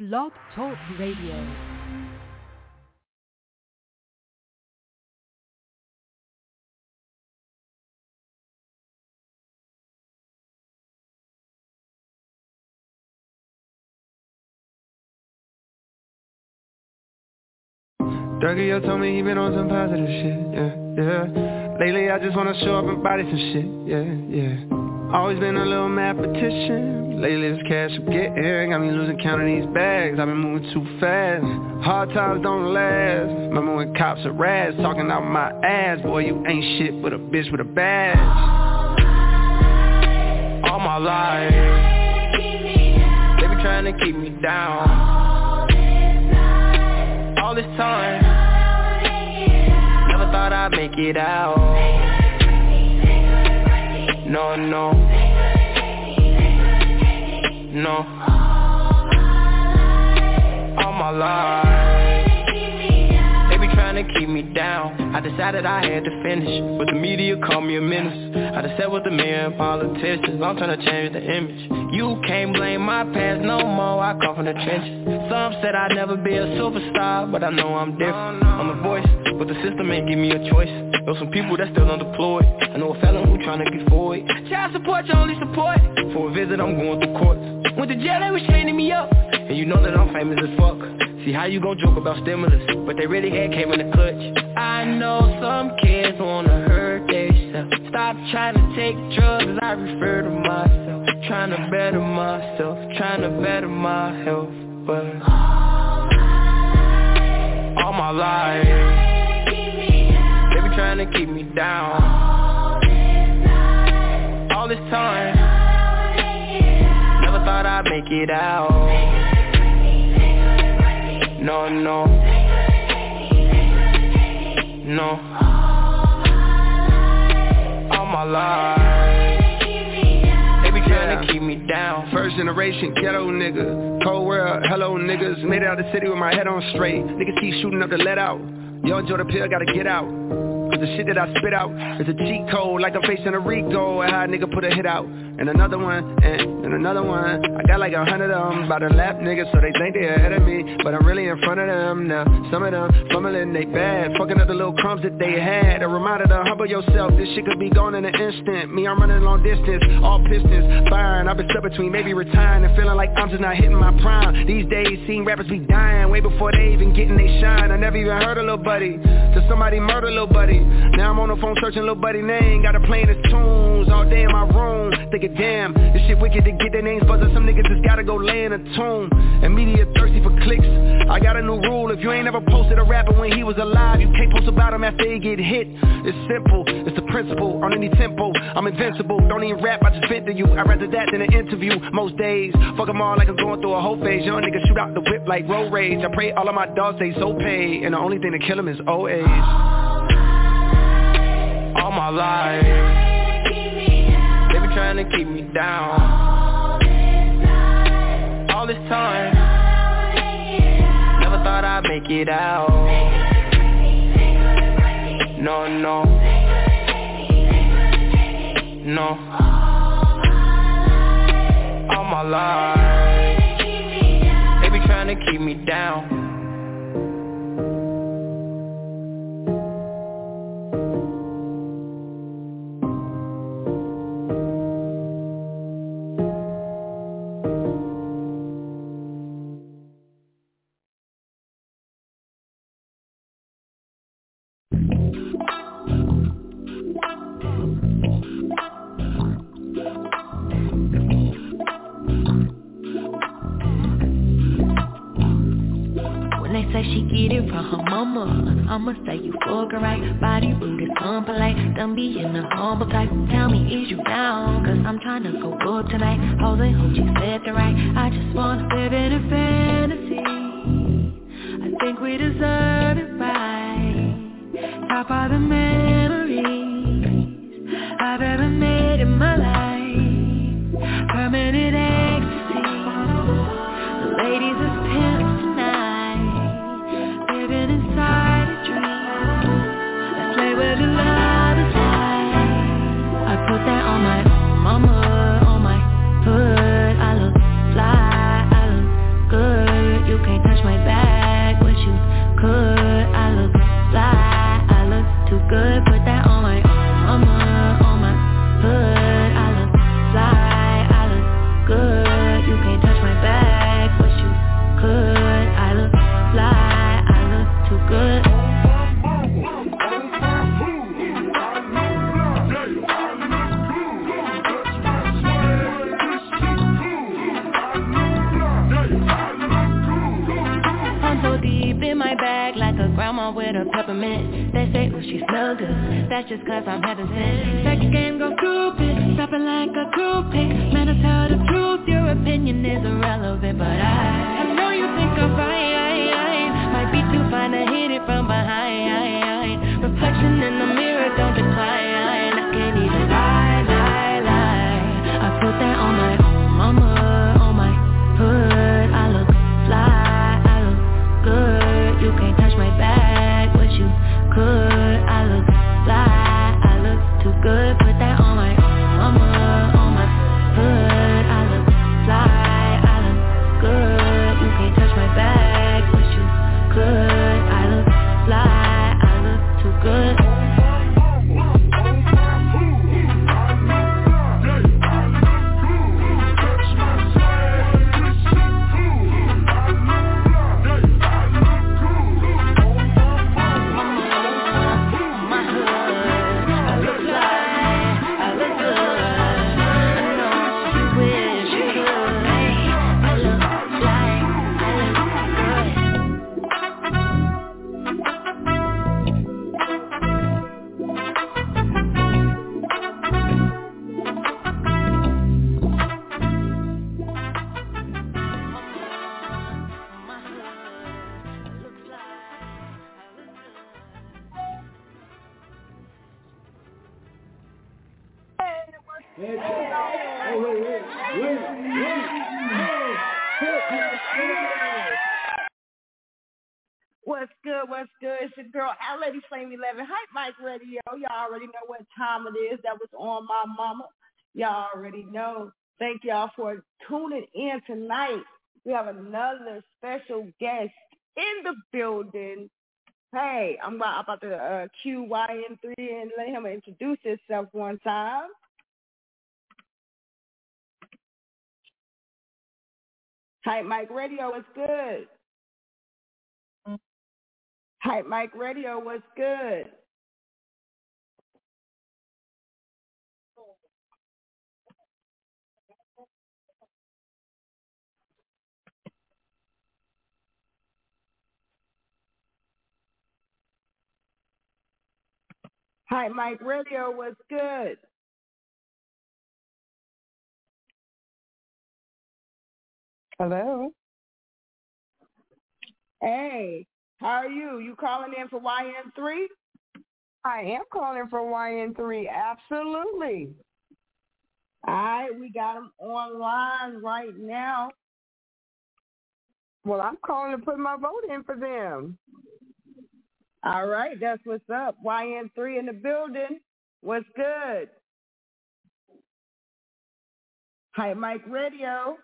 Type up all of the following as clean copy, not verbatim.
Blog Talk Radio. Dougie told me he been on some positive shit, yeah. Lately I just wanna show up and body some shit, yeah. Always been a little mathematician. Lately this cash I'm getting got me losing count of these bags. I've been moving too fast. Hard times don't last. Remember when cops are rats talking out my ass. Boy, you ain't shit but a bitch with a badge. All my life they been trying to keep me down. All this time, never thought I'd make it out. No. All my life, they be trying to keep me down. I decided I had to finish, but the media called me a menace. I just sat with the mayor and politicians. I'm trying to change the image. You can't blame my past no more, I come from the trenches. Some said I'd never be a superstar, but I know I'm different. I'm a voice, but the system ain't give me a choice. There's some people that still undeployed. I know a felon who tryna get forward. Child support, your only support. For a visit, I'm going through courts. Went to jail, they was training me up. And you know that I'm famous as fuck. See how you gon' joke about stimulus, but they really had came in the clutch. I know some kids wanna hurt themselves. Stop trying to take drugs, I refer to myself. Trying to better myself, trying to better my health. But all my life they been trying to keep me down. All this time, never thought I'd make it out. No. All my life they be trying to keep me down. First generation ghetto nigga, cold world, hello niggas. Made it out the city with my head on straight. Niggas keep shooting up the let out. Yo, enjoy the pill, gotta get out. Cause the shit that I spit out is a cheat code, like I'm facing a RICO. And how a nigga put a hit out. And another one, and another one. I got like 100 of them by the lap niggas, so they think they ahead of me, but I'm really in front of them now. Some of them fumbling they bad, fucking up the little crumbs that they had. A reminder to humble yourself, this shit could be gone in an instant. Me, I'm running long distance, all pistons firing. I've been stuck between maybe retiring and feeling like I'm just not hitting my prime. These days, seeing rappers be dying way before they even getting they shine. I never even heard of Lil Buddy, till somebody murder Lil Buddy. Now I'm on the phone searching Lil Buddy name, got her playing his tunes all day in my room. Thinking, damn, this shit wicked to get their names buzzing. Some niggas just gotta go lay in a tomb. And media thirsty for clicks. I got a new rule, if you ain't ever posted a rapper when he was alive, you can't post about him after he get hit. It's simple, it's the principle, on any tempo, I'm invincible. Don't even rap, I just vent to you. I'd rather that than an interview most days. Fuck them all like I'm going through a whole phase. Young niggas shoot out the whip like road rage. I pray all of my dogs stay so paid, and the only thing to kill them is old age. All my life they been trying to keep me down. All this time, never thought I'd make it out. No. All my life they been trying to keep me down. She get it from her mama. I'ma say you fucking right. Body rude and unpolite. Done be in the humble type. Tell me, is you down? Cause I'm trying to go up tonight. Hoes and hoops, you said the right. I just wanna live in a fantasy. I think we deserve it right. Top of the memories I've ever made in my life. Permanent ecstasy. The ladies is pimps tonight. Living inside a dream. Let's play where the love is high. I put that on my mama, on my hood. I look fly, I look good. touch my back, but you could. I look fly, I look too good. Put that on my mama, on my hood. I look fly, I look good. You can't touch my back, but you could. I look fly, I look too good. In my bag like a grandma with a peppermint. They say, oh, she smell good. That's just cause I'm heaven sent. Sex game go stupid, stopping like a groupie. Man, I tell the truth, your opinion is irrelevant. But I know you think I'm fine. Might be too fine to hit it from behind. Reflection in the mirror, don't decline. I can't even lie. I put that on my mama, on my hood. I look fly, I look good. You can't touch my back, but you could. I look fly, I look too good. Put that on my mama, on my hood. I look fly, I look good. You can't touch my back, but you could. I look fly, I look too good. What's good? It's your girl, Lady Flame 11, Hype Mike Radio. Y'all already know what time it is. That was on my mama. Y'all already know. Thank y'all for tuning in tonight. We have another special guest in the building. Hey, I'm about to cue YN3 and let him introduce himself one time. Hype Mike Radio, what's good? Hype Mike Radio, what's good? Hype Mike Radio, what's good? Hello. Hey, how are you? You calling in for YN3? I am calling for YN3, absolutely. All right, we got them online right now. Well, I'm calling to put my vote in for them. All right, that's what's up. YN3 in the building. What's good? Hype Mike Radio.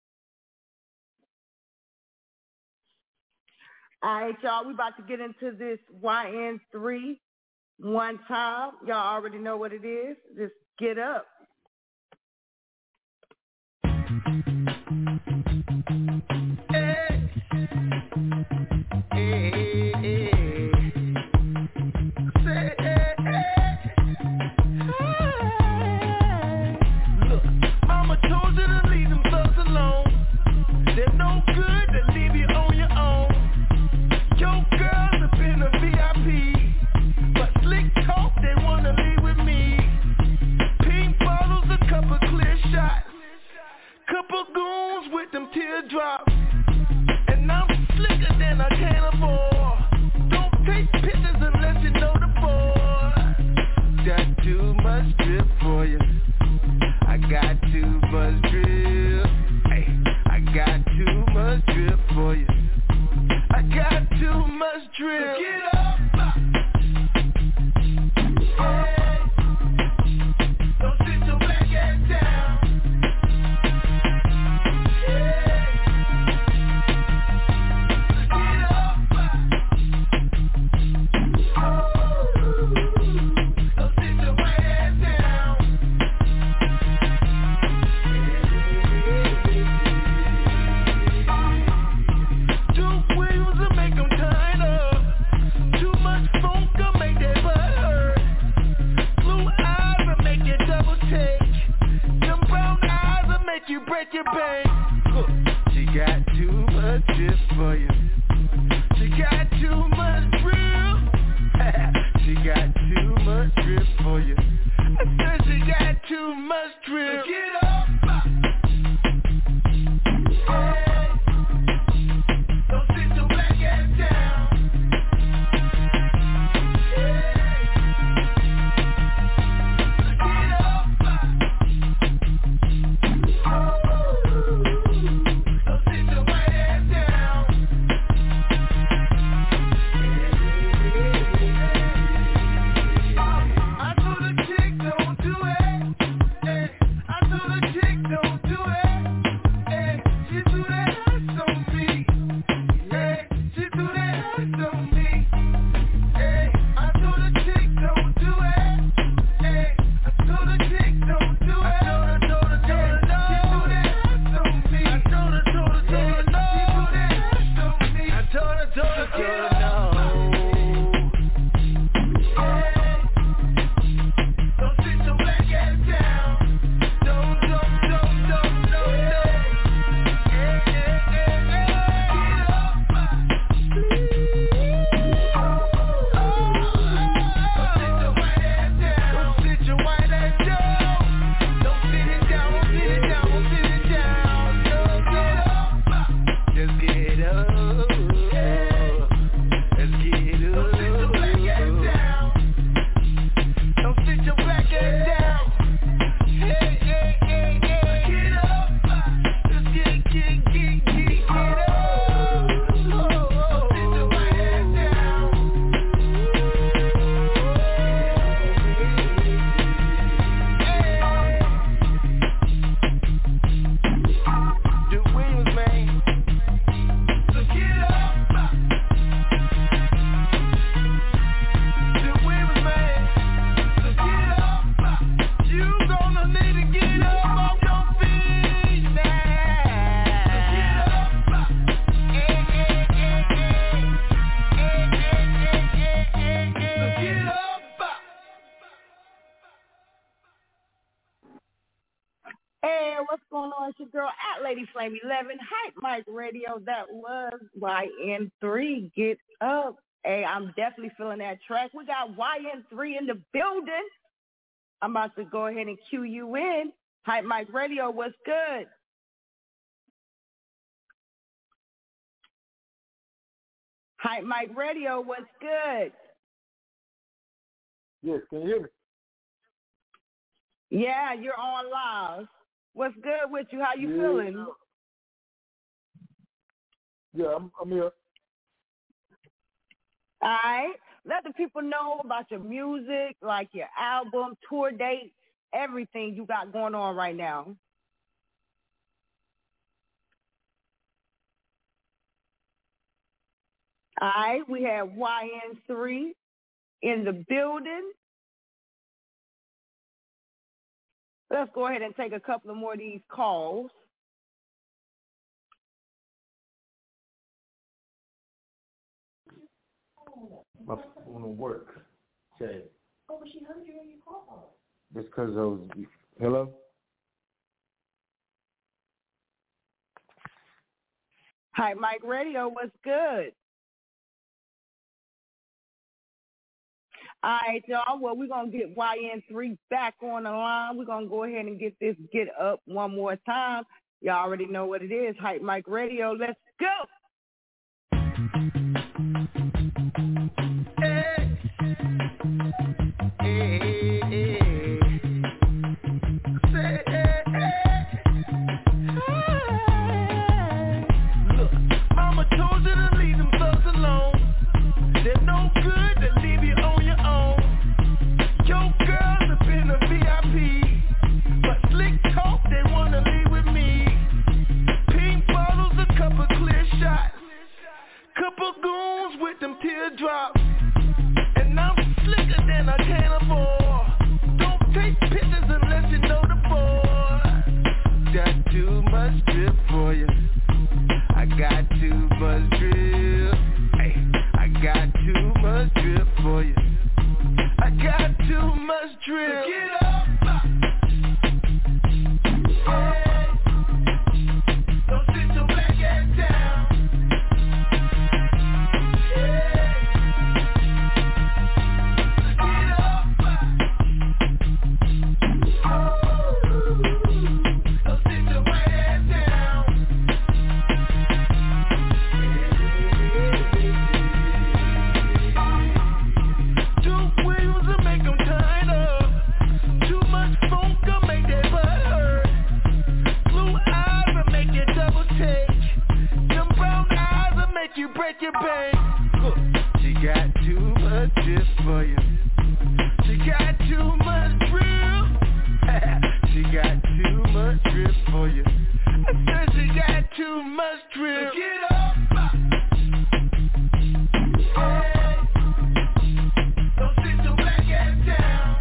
All right, y'all, we about to get into this YN3 one time. Y'all already know what it is. Just get up. Look, mama told you to leave them thugs alone. They're no good to leave you on your own. Your girls have been a VIP, but slick talk, they wanna leave with me. Pink bottles, a couple clear shots, couple goons with them teardrops, and I'm slicker than a can of oil. Don't take pictures unless you know the boy. Got too much drip for you. I got too much drip. Hey, I got too much drip for you. I got too much drip. So get up. Hey, don't sit your black ass down. Hey, much drip for you. She got too much drip. She got too much drip for you. I said she got too much drip. So get up. Hey. Don't sit your black ass down. Flame 11, Hype Mike Radio. That was YN3, Get Up. Hey, I'm definitely feeling that track. We got YN3 in the building. I'm about to go ahead and cue you in. Hype Mike Radio, what's good? Hype Mike Radio, what's good? Yes, can you hear me? Yeah, you're on live. What's good with you? How you feeling? Yeah, I'm here. All right. Let the people know about your music, like your album, tour date, everything you got going on right now. All right. We have YN3 in the building. Let's go ahead and take a couple of more of these calls. My phone will work. Okay. Oh, but she heard you when you called. Just because I was... Hello? Hi, Mike Radio, what's good? All right, y'all. Well, we're going to get YN3 back on the line. We're going to go ahead and get this Get Up one more time. Y'all already know what it is. Hype Mike Radio. Let's go. Hey. Hey, hey. Say, hey, hey. Look, mama told you to leave them thugs alone. They're no good to leave you on your own. Your girls have been a VIP, but slick talk, they wanna leave with me. Pink bottles, a couple clear shots, couple goons with them teardrops, and I'm slicker than I can afford. Don't take pictures unless you know the boy. Got too much drip for you. I got too much drip. Hey, I got too much drip for you. I got too much drip. So get up. Hey. Don't sit your black ass down. you break your bank. She got too much drip for you. She got too much drip. She got too much drip for you. I said she got too much drip. So get up. Hey. Don't sit your black ass down.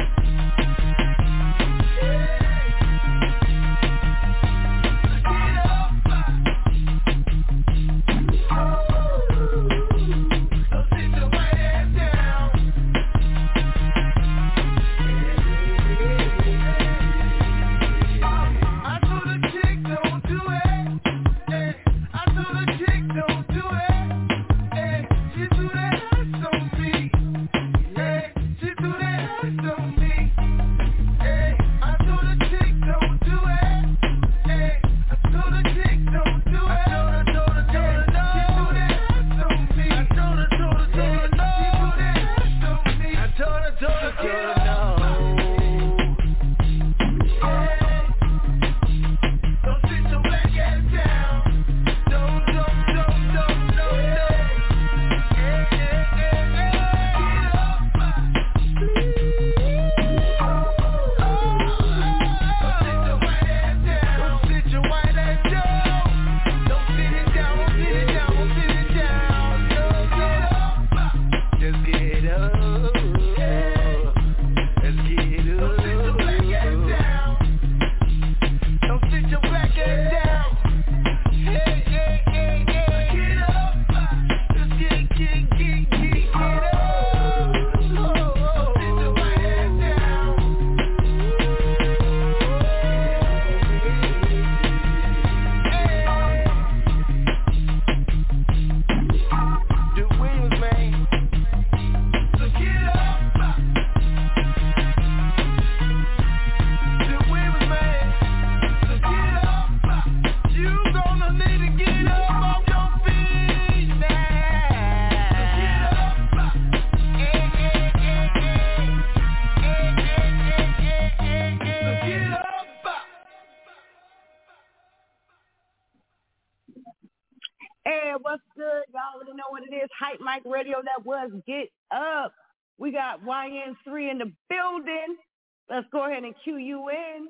Hype Mike Radio. That was Get Up. We got YN3 in the building. Let's go ahead and cue you in.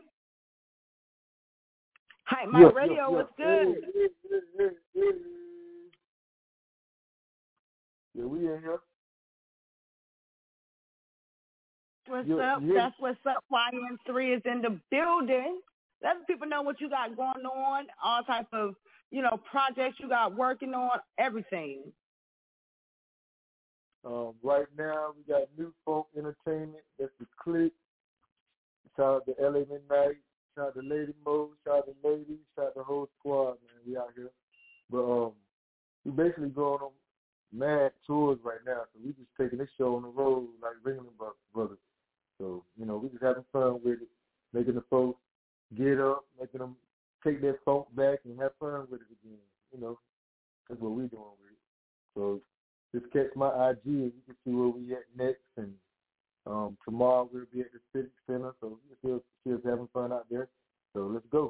Hype Mike Radio, what's good? Yeah, we in here. What's up? That's what's up. YN3 is in the building. Let people know what you got going on, all types of, projects you got working on, everything. Right now, we got New Folk Entertainment. That's the Click. Shout out to LA Midnight. Shout out to Lady Mo. Shout out to Lady. Shout out to the whole squad, man. We out here. But we basically going on mad tours right now. So we just taking this show on the road like Ringling Brothers. So, we just having fun with it, making the folks get up, making them take their funk back and have fun with it again. That's what we doing with it. So just catch my IG and you can see where we at next. And tomorrow we'll be at the Civic Center, so we're still having fun out there. So let's go.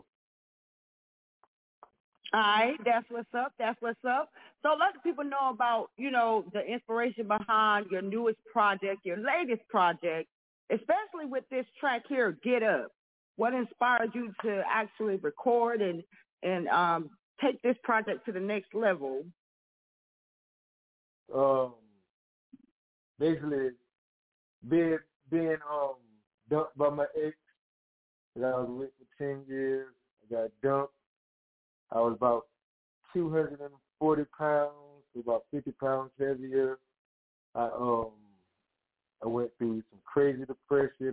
All right, that's what's up. So let people know about, the inspiration behind your newest project, your latest project, especially with this track here, Get Up. What inspired you to actually record and take this project to the next level? Basically being dumped by my ex that I was with for 10 years. I got dumped. I was about 240 pounds, about 50 pounds heavier. I went through some crazy depression.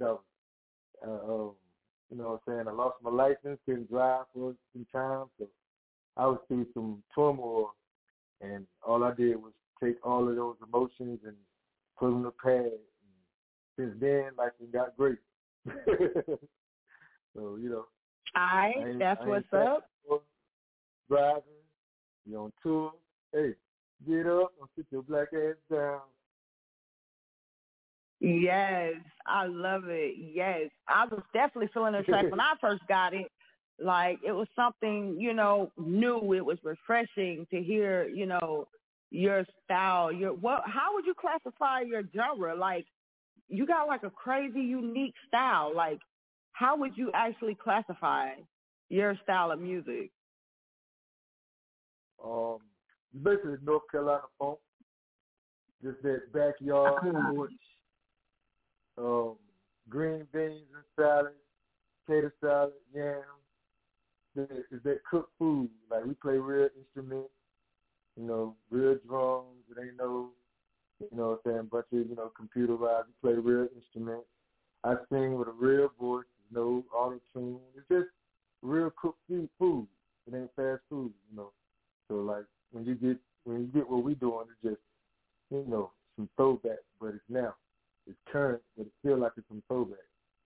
I lost my license, couldn't drive for some time, so I was through some turmoil, and all I did was take all of those emotions and put them in a pad. And since then, life has got great. So, that's what's up. Driving, you're on tour. Hey, get up and sit your black ass down. Yes, I love it. Yes, I was definitely feeling the track when I first got it. Like, it was something, new. It was refreshing to hear, your style. How would you classify your genre? Like, you got like a crazy, unique style. Like, how would you actually classify your style of music? Basically North Carolina funk, just that backyard porch, green beans and salad, potato salad, yams. It's that cooked food. Like, we play real instruments, real drums. It ain't no, bunch of, computerized. We play real instruments. I sing with a real voice, no auto-tune. It's just real cooked food. It ain't fast food, So, like, when you get what we doing, it's just, some throwback, but it's now. It's current, but it feels like it's some throwback.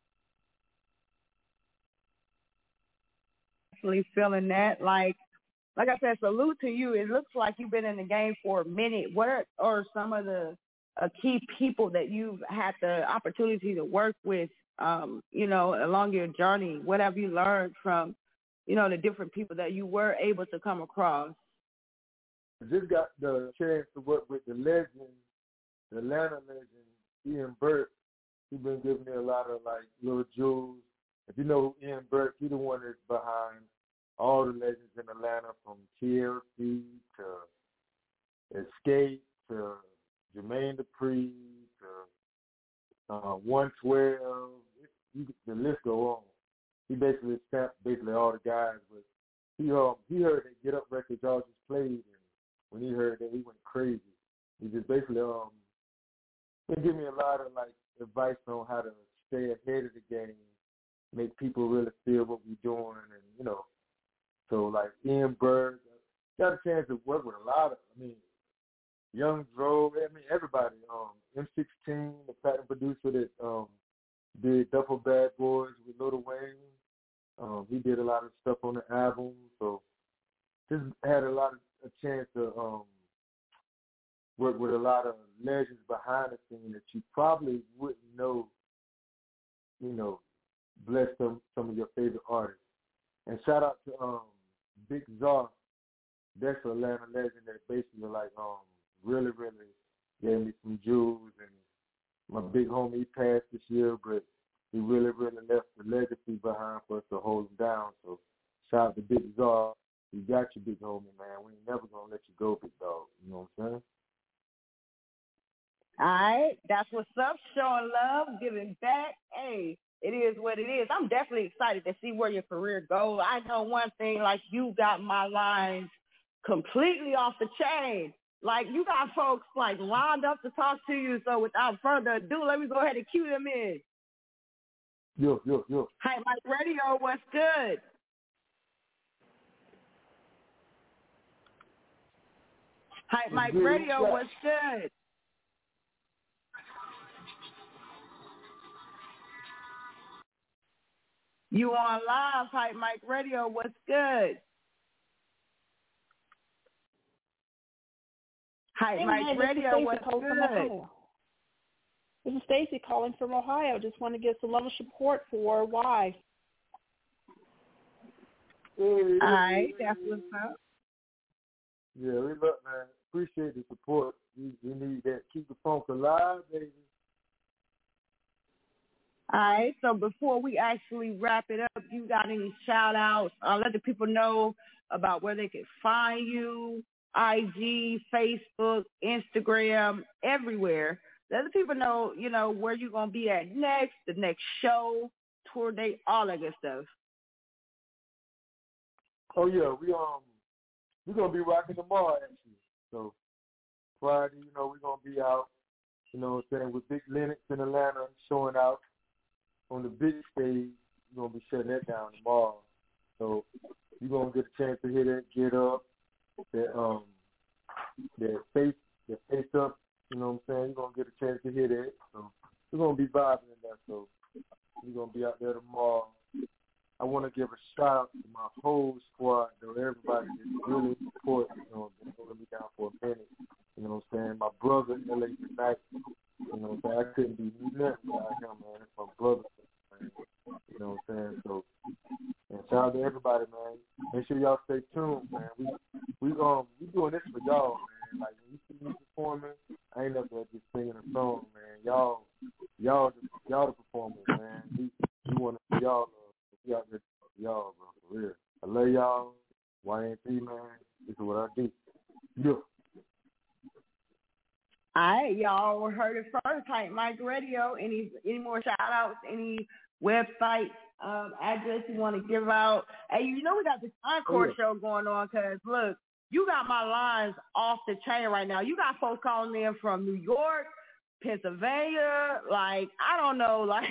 Actually feeling that. Like I said, salute to you. It looks like you've been in the game for a minute. What are some of the key people that you've had the opportunity to work with, along your journey? What have you learned from, the different people that you were able to come across? I just got the chance to work with the legend, the Atlanta legend, Ian Burke. He's been giving me a lot of, like, little jewels. If you know Ian Burke, he's the one that's behind all the legends in Atlanta, from TLC to Escape to Jermaine Dupri to 112. The list go on. He basically stamped all the guys. But he heard that Get Up record y'all just played, and when he heard that, he went crazy. He just basically he gave me a lot of, like, advice on how to stay ahead of the game, make people really feel what we're doing, and, so, like, Ian Berg, got a chance to work with a lot of, Young Dro, everybody, M16, the platinum producer that did Duffel Bad Boys with Lil Wayne. He did a lot of stuff on the album, so just had a chance to work with a lot of legends behind the scene that you probably wouldn't know, bless some of your favorite artists. And shout out to Big Czar. That's an Atlanta legend that basically, like, really, really gave me some jewels. And my big homie, he passed this year, but he really, really left the legacy behind for us to hold him down. So shout out to Big Czar. You got your big homie, man. We ain't never gonna let you go, big dog. You know what I'm saying? All right, that's what's up. Showing love, giving back. Hey, it is what it is. I'm definitely excited to see where your career goes. I know one thing, like, you got my lines completely off the chain. Like, you got folks, like, lined up to talk to you. So without further ado, let me go ahead and cue them in. Yo. Hype Mike Radio, what's good? Hype Mike Radio, what's good? You on live, Hype Mike Radio, what's good? Hype Mike Radio, what's good? This is Stacy calling from Ohio. Just want to give some love and support for Why. All right, that's what's up. Yeah, we love, man. Appreciate the support. We need that. Keep the funk alive, baby. All right, so before we actually wrap it up, you got any shout-outs? Let the people know about where they can find you, IG, Facebook, Instagram, everywhere. Let the people know, where you're going to be at next, the next show, tour date, all that good stuff. Oh, yeah, we're going to be rocking tomorrow, actually. So Friday, we're going to be out, with Big Lennox in Atlanta, showing out on the big stage. We're going to be shutting that down tomorrow. So you're going to get a chance to hear that Get Up, that face up, you know what I'm saying? You're going to get a chance to hear that. So we're going to be vibing in that. So we're going to be out there tomorrow. I want to give a shout out to my whole squad, though, everybody that's really supporting, been holding me down for a minute. You know what I'm saying? My brother, LA Tonight, you know what I'm saying? I couldn't do nothing without him, man. It's my brother, man. You know what I'm saying? So, and shout out to everybody stay tuned, man. We doing this for y'all, man. Like when you see me performing, I ain't never just singing a song, man. Y'all the performers, man. We want to see y'all. We out there for y'all, bro, for real. I love y'all. YNT, man. This is what I do. Yeah. All right, y'all heard it first. Hype Mike Radio. Any more shout outs? Any website address you want to give out? Hey, you know we got this encore show going on because look, you got my lines off the chain right now. You got folks calling in from New York, Pennsylvania, like I don't know, like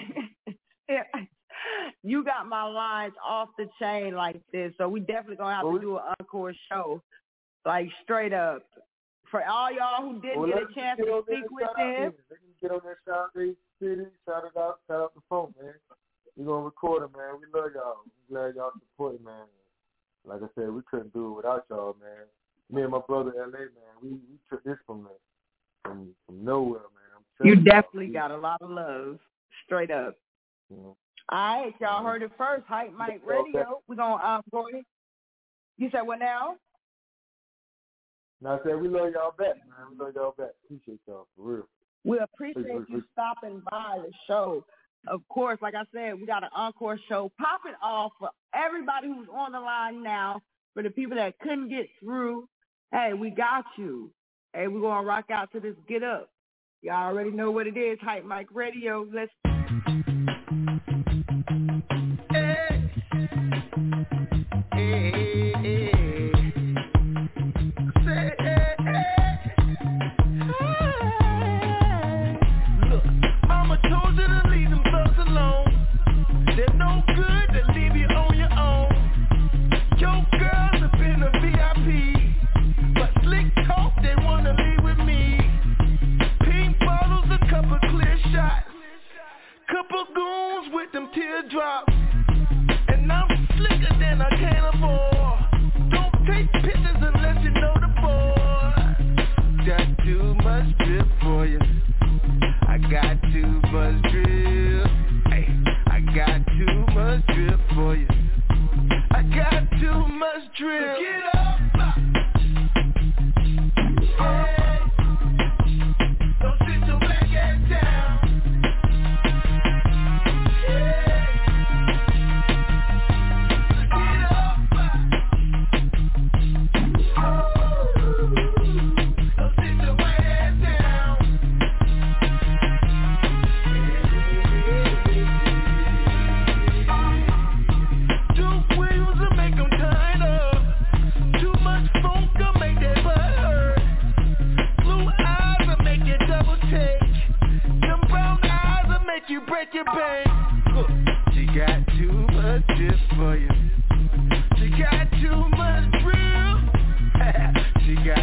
you got my lines off the chain like this. So we definitely gonna have to do an encore show, like straight up. For all y'all who didn't get a chance to speak with them. They can get on that Shout Day City, shout out the phone, man. We're going to record it, man. We love y'all. We're glad y'all support it, man. Like I said, we couldn't do it without y'all, man. Me and my brother, L.A., man, we took this from nowhere, man. You definitely got a lot of love, straight up. Yeah. All right, y'all heard it first. Hype Mike Radio. We're going to go ahead. You said what now? No, I said we love y'all back, man. We love y'all back. Appreciate y'all, for real. We appreciate you stopping by the show. Of course, like I said, we got an encore show popping off for everybody who's on the line now. For the people that couldn't get through, hey, we got you. Hey, we're going to rock out to this Get Up. Y'all already know what it is, Hype Mike Radio. Let's... Hey. Hey, hey. Couple goons with them teardrops, and I'm slicker than a can of oil. Don't take pictures unless you know the boy. Got too much drip for you. I got too much drip. Hey, I got too much drip for you. I got too much drip. Get up. Hey, don't sit your black ass down. You break your bank. She got too much drip for you. She got too much drip. She got